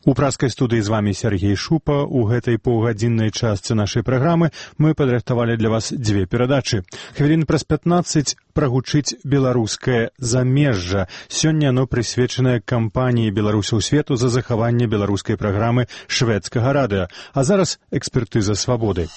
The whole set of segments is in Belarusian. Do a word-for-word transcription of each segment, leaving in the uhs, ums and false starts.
У праскай студыі з вамі Сергей Шупа. У гэтай паўгадзіннай частцы нашай праграмы мы падрыхтавалі для вас дзве перадачы. Хвілін праз пятнаццаць прагучыць беларускае замежжа. Сёння оно прысвечанае кампаніі беларусаў свету за захаванне беларускай праграмы шведскага радыа. А зараз экспертыза свабоды.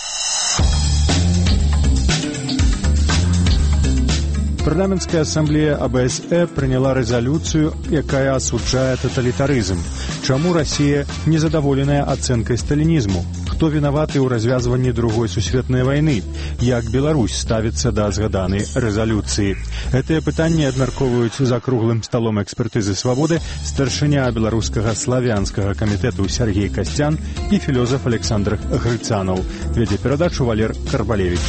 Парламенцкая ассамблея А Б С Э прыняла рэзалюцыю, якая асуджае таталітарызм. Чаму Расія незадаволеная ацэнкай сталінізму? Хто вінаваты ў развязванні другой сусветнай вайны? Як Беларусь ставіцца да згаданай рэзалюцыі? Гэтыя пытанні абмяркоўваюць за круглым сталом экспертызы свабоды старшыня беларускага славянскага камітэту Сергей Касцян і філёзаф Александр Грыцанаў. Вядзе перадачу Валер Карбалевич.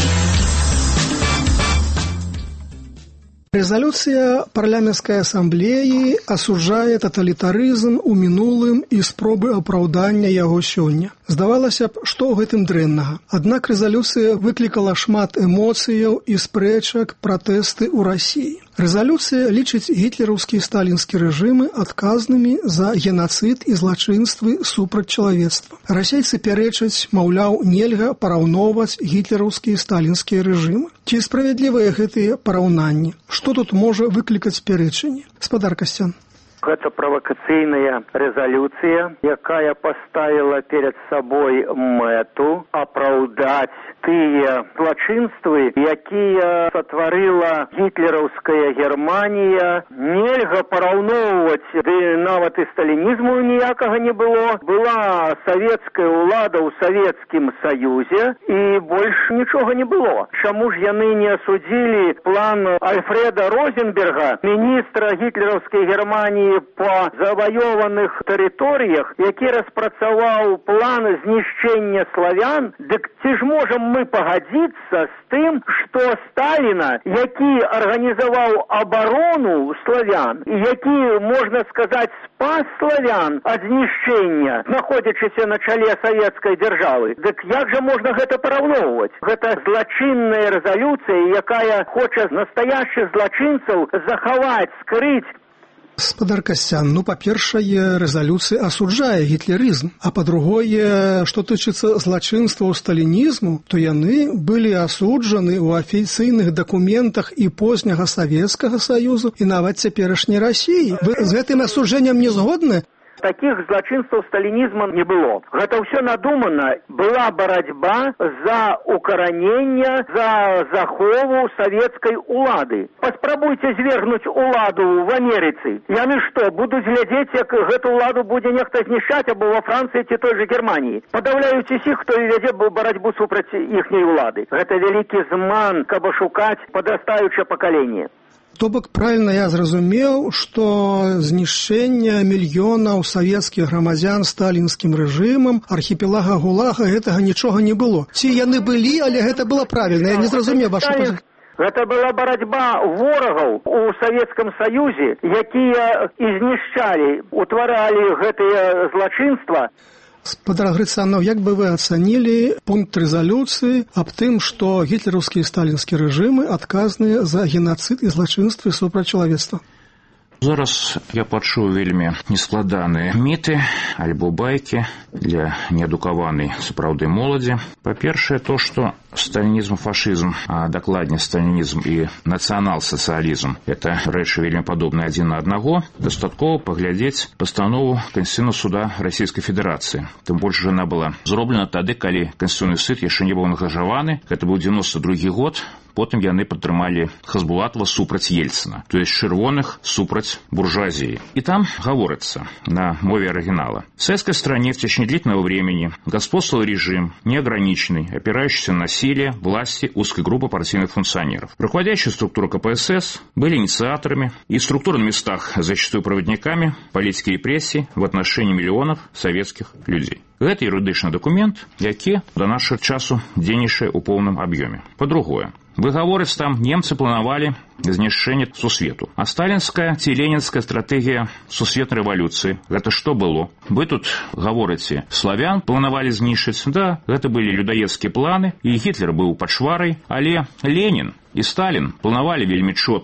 Резолюция парламентской ассамблеи осуждает тоталитаризм у минулым и спробы оправдания его сёння. Здавалася б, што ў гэтым дрэннага. Аднак рэзалюцыя выклікала шмат эмоцыяў і спрэчак, пратэсты ў Расіі. Рэзалюцыя лічыць гітлераўскі і сталінскі рэжымы адказнымі за генацыд і злачынствы супраць чалавецтва. Расейцы пярэчаць, маўляў, нельга параўноўваць гітлераўскі і сталінскія рэжымы. Ці справядлівыя гэтыя параўнанні? Што тут можа выклікаць пярэчанне? Спадар Касцян. Гэта правакацыйная рэзалюцыя, якая паставіла перад сабой мэту апраўдаць тыя злачынствы, якія сатварыла гітлераўская Германія. Нельга параўноўваць, ды нават і сталінізму ніякага не было. Была савецкая ўлада ў Савецкім Саюзе, і больш нічога не было. Чаму ж яны не асудзілі план Альфреда Розенберга, міністра гітлераўскай Германії по заваёваных тэрыторыях, які распрацаваў план знішчэння славян? Дык ці ж можам мы пагадзіцца з тым, што Сталіна, які арганізаваў абарону славян, і які, можна сказаць, спас славян ад знішчэння, знаходзячыся на чале савецкай дзяржавы, дык як жа можна гэта параўноўваць? Гэта злачынная рэзалюцыя, якая хоча настоящих злачынцаў захаваць, скрыць. Спадар Касцян, ну, па-першае, рэзалюцыя асуджае гітлерызм, а па-другое, што тычыцца злачынстваў сталінізму, то яны былі асуджаны ў афіцыйных дакументах і позняга Савецкага Саюзу, і нават цяперашняй Расіі. Вы з гэтым асуджэннем не згодны? Такіх злачынстваў сталінізма не было. Гэта ўсё надумана. Была барацьба за укараненне, за захову савецкай улады. Паспрабуйце звергнуць уладу в Амерыцы. Яны што, будуць глядзець, як гэту уладу будзе нехта знішчаць, або во Францыі ці той же Германії? Падаўляюць усіх, хто вядзе барацьбу супраць іхняй улады. Гэта вялікі зман, каб ашукаць падрастаючае пакаленне. То бок, правильно я зразумеў, што знішчэнне мільёнаў савецкіх грамадзян сталінскім рэжымам, архіпелага ГУЛАГа, гэтага нічога не было. Ці яны былі, але гэта было правільна. Я не зразумеў вашу пазіцыю. Гэта была барацьба ворагаў у Савецкім Саюзе, якія і знішчалі, утваралі гэтыя злачынства. Спадар Грыцанаў, як бы вы ацанілі пункт рэзалюцыі аб тым, што гітлераўскі і сталінскі рэжымы адказныя за генацыд і злачынствы супраць чалавецтва? Зараз я пачуў вельмі нескладаныя міты альбо байкі для неадукаванай сапраўды моладзі. Па-першае, то, што сталінізм, фашызм, а дакладней сталінізм і нацыянал-сацыялізм – это рэчы вельмі падобныя адзін на аднаго. Дастаткова паглядзець пастанову Конституцыйнага суда Расійскай Федэрацыі. Тым больш жа яна была зроблена тады, калі Конституцыйны суд яшчэ не быў ангажаваны. Гэта быў дзевяносто другі год. Потым яны падтрымалі Хасбулатова супраць Ельцина, то есть чырвоных супраць буржуазии. И там говорится на мове оригинала: в советской стране в течение длительного времени господствовал режим неограниченный, опирающийся на насилие власти узкой группы партийных функционеров. Руководящие структуры ка пэ эс эс были инициаторами и в структурных местах зачастую проводниками политики репрессий в отношении миллионов советских людей. Гэта юрыдычны документ, які до нашего часу дзейнічае ў поўным аб'ёме. Па-другое, вы гаворыць, там немцы планавалі знішчэнне сусвету. А сталінская ці ленінская стратэгія сусветнай рэвалюцыі, гэта што было? Вы тут гаворыце, славян планавалі знішчыць. Да, гэта былі людаедскія планы, і Гітлер быў пачварай, але Ленін і Сталін планавалі вельмі чётка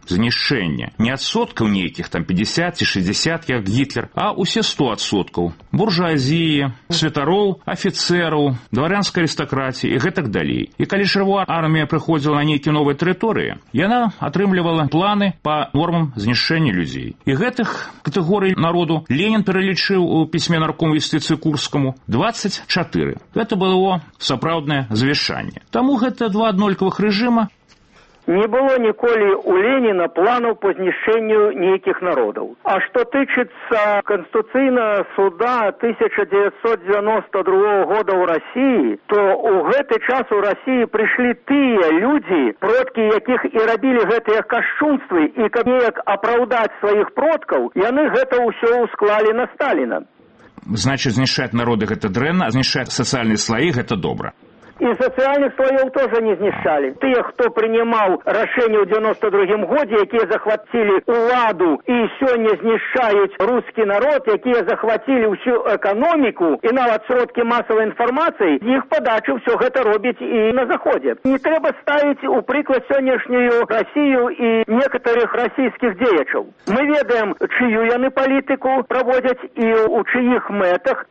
знішчэння не адсоткаў нейкіх там пятьдесят ці шестьдесят, як Гітлер, а усе сто адсоткаў буржуазіі, святароў, афіцэраў, дварянскай арыстакратіі і гэтак далей. І калі чырвоная армія прыходзіла на нейкія новыя тэрыторыі, яна атрымлівала планы па нормам знішчэння людзей. І гэтых катэгорый народу Ленін пералічыў у пісьме наркому юстыцыі Курскаму двадцать четыре. Гэта было сапраўднае завяшанне. Таму гэта два аднолькавых рэжыма. Не было ніколі у Леніна планаў по знішчэнню нейкіх народаў. А што тычыцца Канстытуцыйнага суда тысяча девятьсот девяносто другого года ў Расіі, то ў гэты час у Расіі прыйшлі тыя людзі, продкі якіх і рабілі гэтыя кашчунствы, і каб неяк апраўдаць сваіх продкаў, яны гэта ўсё усклалі на Сталіна. Значыць, знішчаць народы гэта дрэнна, а знішчаць сацыяльныя слаі гэта добра. И социальных слоев тоже не знішчали. Те, кто принимал решение в девяносто другом году, якія захватили уладу и сегодня знішчают русский народ, якія захватили всю экономику и нават сродки массовой информации, их подачу все это робить и на Заходе. Не треба ставить у приклад сегодняшнюю Россию и некоторых российских деячев. Мы ведаем, чью яны политику проводят и у чьих метах.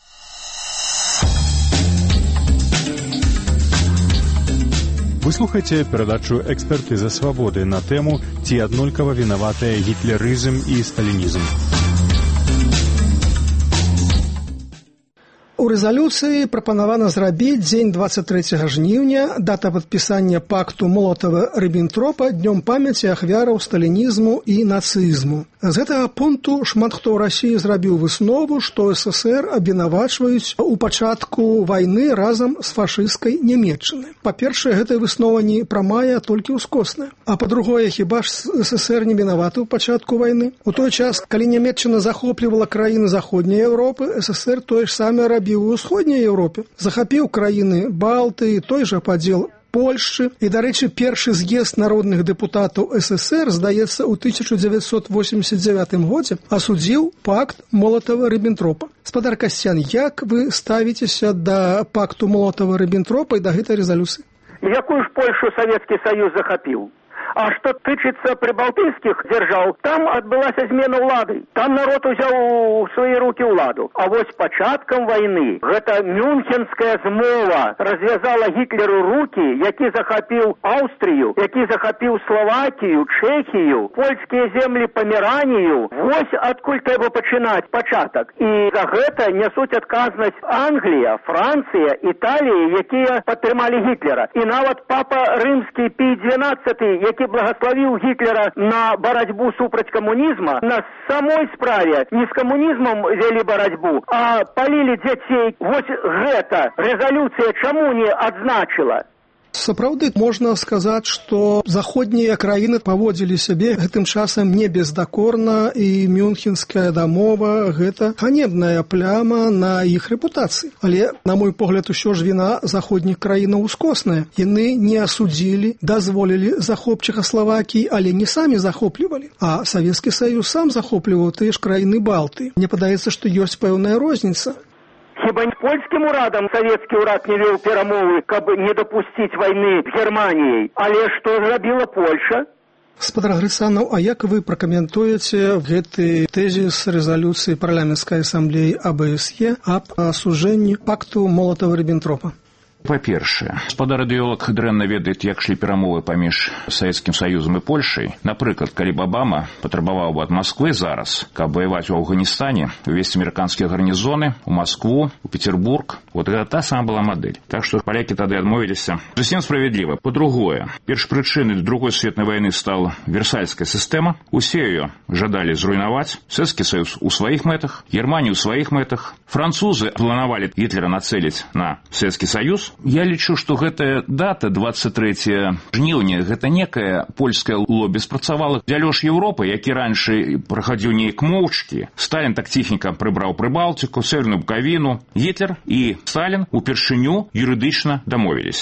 Вы слухаеце перадачу «Экспертыза свабоды» на тэму «Ці аднолькава вінаватыя гітлерызм і сталінізм». У рэзалюцыі прапанавана зрабіць дзень двадцать трэцяга жніўня, дата падпісання пакту Молотава-Ріббентропа, днём памяці ахвяраў сталінізму і нацызму. З гэтага пункту шмат хто ў Расіі зрабіў выснову, што СССР абвінавачваюць у пачатку вайны разам з фашысцкай Нямецчынай. Па-першае, гэтая выснова не прамая, а толькі ўскосная. А па-другое, хіба ж СССР не вінаваты ў пачатку вайны? У той час, калі Нямецчына захоплівала краіны заходняй Еўропы, СССР тое ж самае рабіў у ўсходняй Еўропе. Захапіў краіны Балтыі, той жа падзел Польшчы. І, дарэчы, першы з'езд народных дэпутатаў СССР, здаецца, у тысяча девятьсот восемьдесят девятым годзе асудзіў пакт Молотава-Ріббентропа. Спадар Касцян, як вы ставіцеся да пакту Молотава-Ріббентропа і да гэтай рэзалюцыі? Якую ж Польшу Советский Союз захапіў? А что тычыцца прибалтийских держав, там отбылась змена улады. Там народ узял в свои руки уладу. А вот с початком войны гэта Мюнхенская змова развязала Гитлеру руки, які захопил Австрию, які захопил Словакию, Чехию, польские земли Померанию. Вот откуль трэба пачынаць початок. И за гэта несут адказнасць Англия, Франция, Италия, якія падтрымалі Гитлера. И нават папа Римский Пий двенадцатый, які благословил Гитлера на борьбу супраць коммунизма, на самой справе не с коммунизмом вели борьбу, а полили детей. Вот гэта резолюция чему не адзначила? Сапраўды, можна сказаць, што заходнія краіны паводзілі сябе гэтым часам не бездакорна, і Мюнхенская дамова – гэта ганебная пляма на іх рэпутацыі. Але, на мой погляд, усё ж віна заходніх краінаў ускосная. Яны не асудзілі, дазволілі захоп Чэхаславакіі, але не самі захоплівалі. А Савецкі Саюз сам захопліваў тыя ж краіны Балтыі. Мне падаецца, што ёсць пэўная розніца. Хіба не польскім урадам савецкі ўрад не вёў перамовы, каб не дапусціць вайны з Германіяй. Але што зрабіла Польша? Спадар Грыцанаў, а як вы пракаментуеце гэты тэзіс рэзалюцыі парламенцкай асамблеі А Б С Е аб асуджэнні пакту Молотава-Ріббентропа? Па-першае, спадар ідэолог дрэнна ведае, як шлі перамовы паміж Савецкім Саюзам і Польшай. Напрыклад, калі б Абама патрабаваў бы ад Масквы зараз, каб ваяваць у Афганістане, увесці амерыканскія гарнізоны у Маскву, у Петербург, вот гэта та сама была мадэль. Так што палякі тады адмовіліся. Зусім справядліва. Па-другое, першапрычынай другой светнай вайны стала Версальская сістэма. Усе яе жадалі зруйнаваць. Савецкі Саюз у сваіх мэтах, Германія ў сваіх мэтах. Французы планавалі Гітлера нацэліць на Савецкі Саюз. Я лічу, што гэтая дата, двадцать трэцяе жніўня, гэта некая польская лобі спрацавала. Дзялёж Еўропы, які раньше праходзіў неяк моўчкі. Сталін так ціхенька прыбраў Прыбалтыку, Северную Буковіну. Гітлер і Сталін упершыню юрыдычна дамовіліся.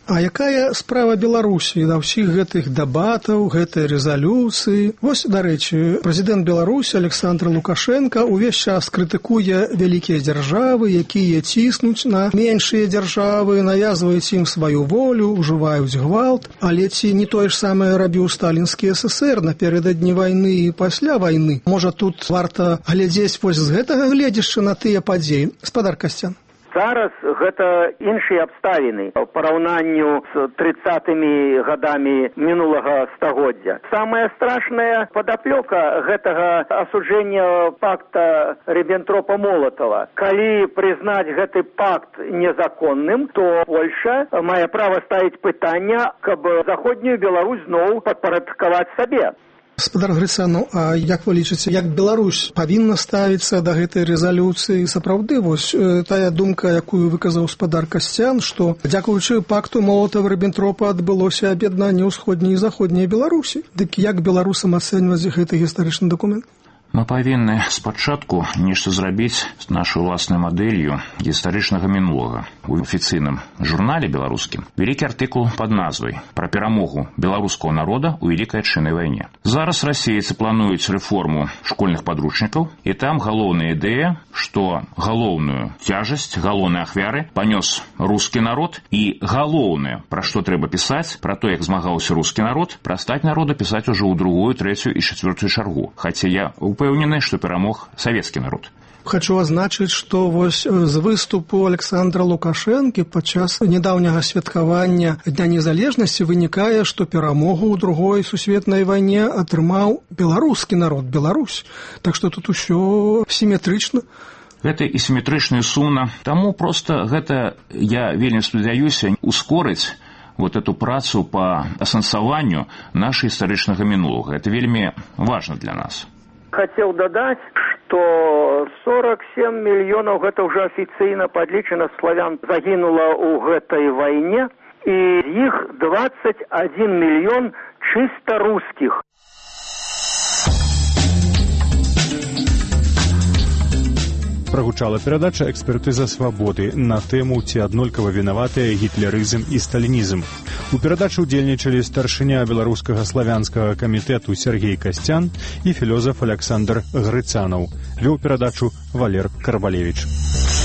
А якая справа Беларусі да ўсіх гэтых дэбатаў, гэтай рэзалюцыі? Вось, дарэчы, прэзідэнт Беларусі Александр Лукашенко ўвесь час крытыкуе вялікія дзяржавы, якія ціснуць на меншыя дзяржавы, навязваюць ім сваю волю, ужываюць гвалт, але ці не тое ж самае рабіў сталінскі эс эс ер напярэдадні вайны і пасля вайны? Можа, тут варта глядзець вось з гэтага гледзяшча на тыя падзеі? Спадар Касцян. Зараз гэта іншыя абставіны ў параўнанню з трыццатымі гадамі мінулага стагоддзя. Самая страшная падаплёка гэтага асуджэння пакта Ріббентропа-Молатава. Калі прызнаць гэты пакт незаконным, то Польша мае права ставіць пытання, каб заходнюю Беларусь зноў падпарадкаваць сабе. Спадар Грыцану, а як вы лічыце, як Беларусь павінна ставіцца да гэтай рэзалюцыі? Сапраўды, вось тая думка, якую выказаў спадар Касцян, што дзякуючы пакту Молатава-Ріббентропа адбылося аб'яднанне ўсходняй і заходняй Беларусі. Дык як беларусам ацэньваць гэты гістарычны дакумент? Мы павінны спачатку нешта зрабіць з нашай уласнай мадэллю гістарычнага мінулага. У афіцыйным журнале беларускім вялікі артыкул пад назвай «Пра перамогу беларускага народа ў Вялікай Адчыннай вайне». Зараз расейцы плануюць рэформу школьных падручнікаў, і там галоўная ідэя, што галоўную цяжасць, галоўныя ахвяры панёс рускі народ, і галоўнае, пра што трэба пісаць, пра то, як змагаўся рускі народ, пра стаць народа пісаць ужо ў другую, трэцюю і чацвёртую чаргу. Хаця я упэўнены, што перамог савецкі народ. Хачу азначыць, што вось з выступу Александра Лукашэнкі падчас нядаўняга святкавання Дня незалежнасці вынікае, што перамогу ў другой сусветнай вайне атрымаў беларускі народ, Беларусь. Так што тут усё сіметрычна. Гэта і сіметрычна і сумна. Таму проста гэта, я вельмі спадзяюся, ускорыць вот эту працу па асэнсаванню нашай гістарычнага мінулага. Это вельмі важна для нас. Хотел додать, что сорок семь миллионов, гэта уже официально подлічана, славян загинуло у гэтай войне, и их двадцать один миллион чисто русских. Прагучала перадача «Экспертыза свабоды» на тэму «Ці аднолькава вінаватыя гітлерызм і сталінізм». У перадачы ўдзельнічалі старшыня беларускага славянскага камітэту Сергей Касцян і філёзаф Александр Грыцанаў. Вёў перадачу Валер Карвалевіч.